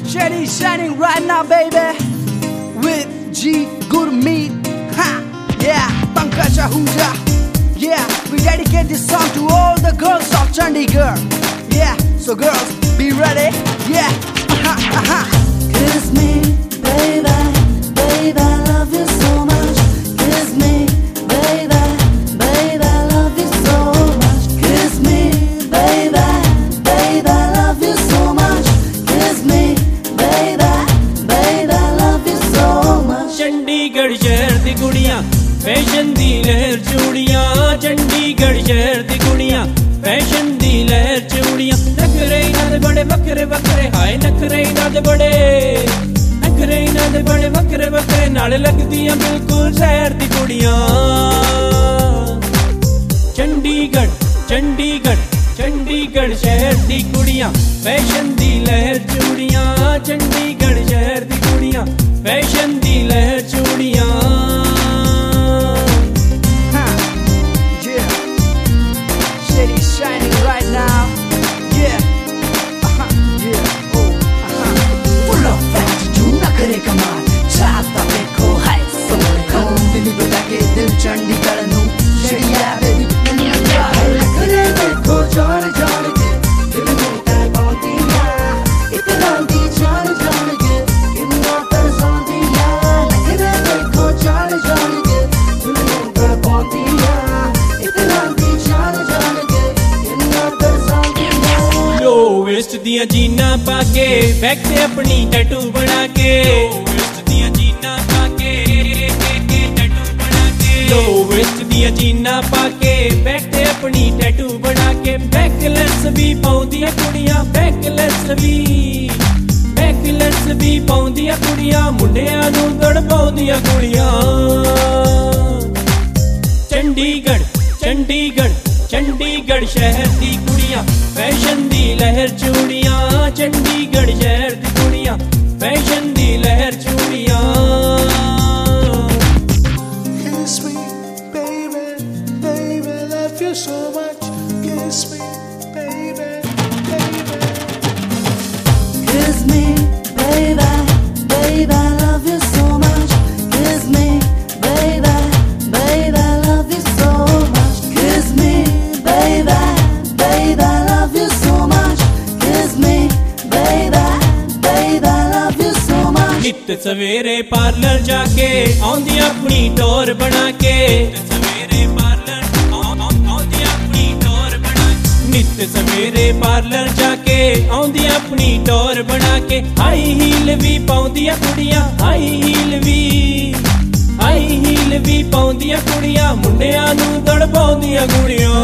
Shady shining right now, baby. With G Gurmeet. Ha! Yeah, Pankaj Ahuja. Yeah, we dedicate this song to all the girls of Chandigarh. Yeah, so girls, be ready. Yeah. Kiss me, baby, baby, I love you so much. Kiss me, baby, baby, I love you so much. Kiss me, baby, baby, I love you so much. Kiss me, baby, baby, I love you so much. Chandigarh शहर दी कुड़ियां fashion दी लहर चूड़ियां, चंडीगढ़ शहर दी कुड़ियां fashion दी लहर चूड़ियां, नखरे इन्हां दे बड़े वक्रे वक्रे, हाय नखरे इन्हां दे बड़े, नखरे इन्हां दे बड़े वक्रे वक्रे, नाल लगदियां बिल्कुल शहर दी कुड़ियां। चंडीगढ़ चंडीगढ़ चंडीगढ़ शहर दी कुड़ियां फैशन दी लहर चूड़ियां, चंडीगढ़ शहर दी कुड़ियां फैशन दी लहर चूड़ियां। Shady shining right now. Yeah. Yeah. Full of attitude, na kare kamal. Chaata dekho hai sone ko. दिल बता के दिल चंडीगढ़ नू Shadiya baby, dunya ka hai. Na kare dekho jaan jaan ke. Dil mein tai paundiya. Itna di jaan jaan ke. Kinna tarsandiya. Na kare dekho jaan jaan ke. Dil mein tai paundiya. Itna di jaan jaan ke. Kinna tarsandiya. Low waist दियां जीना पाके back ते अपनी tattoo बना के, waste दियां जीना पाके tattoo बना के, लो वेस्ट दियां जीना पाके बैक ते अपनी टैटू बना के, बैकलेस भी पाउंदियां कुड़ियां, बैकलेस भी पाउंदियां कुड़ियां, मुंडियां नू दड़ पाउंदियां कुड़ियां। चंडीगढ़ चंडीगढ़ चंडीगढ़ शहर दी कुड़ियां फैशन दी लहर चूड़ियां, चंडीगढ़ शहर दी कुड़ियां फैशन दी लहर चूड़ियां। Kiss me, baby, baby, love you so much. Kiss me, baby, baby. Kiss me, baby, baby, I love you so much. Kiss me, baby, baby, I love you so much. Kiss me, baby, baby, I love you so much. Kiss me, baby, baby, I love you so much. नित सवेरे parlour जाके आउंदी अपनी टोर बना के, सवेरे parlour आउंदी अपनी टोर बना के, नित सवेरे पार्लर जाके आउंदी अपनी टोर बना के, हाई हील भी पाउंदियां कुड़ियां, हाई हील भी पाउंदियां कुड़ियां, मुंडियां नू दड़ पाउंदियां कुड़ियां।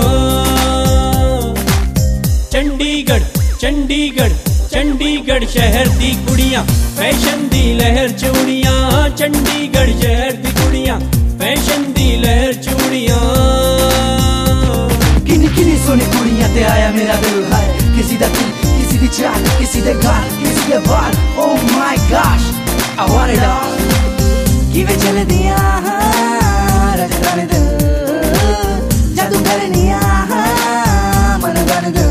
चंडीगढ़ चंडीगढ़ चंडीगढ़ शहर दी कुड़ियां फैशन दी लहर चूड़ियां, चंडीगढ़ शहर दी कुड़ियां फैशन दी लहर चूड़ियां। किन्नी किन्नी सोनी कुड़ियां ते आया मेरा दिल है, किसी दा दिल किसी दी चाल किसी दे गाल किसी दे बाल, oh my gosh I want it all। किवे चल दिया रजगाने दिल जादू करनिया मन गन दिल।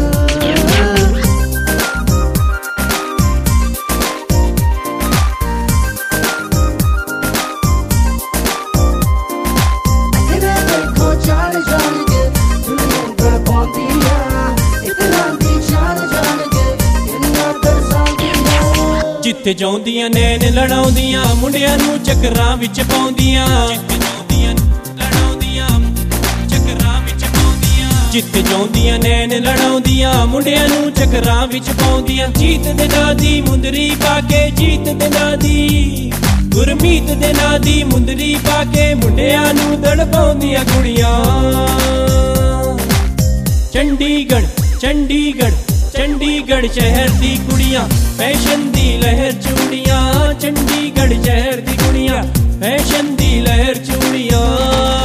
जिथे जाउंदियां नैन लड़ाउंदियां मुंडियां नू चक्करां विच पाउंदियां, जिथे जाउंदियां नैन लड़ाउंदियां मुंडियां नू चक्करां विच पाउंदियां, जीत दे नां दी मुंदरी पाके, जीत दे नां दी गुरमीत दे नां दी मुंदरी पाके, मुंडियां नू दड़ पाउंदियां कुड़ियां। चंडीगढ़ चंडीगढ़ चंडीगढ़ शहर दी कुड़ियां फैशन दी लहर चूड़ियां, चंडीगढ़ शहर दी कुड़ियां फैशन दी लहर चूड़ियां।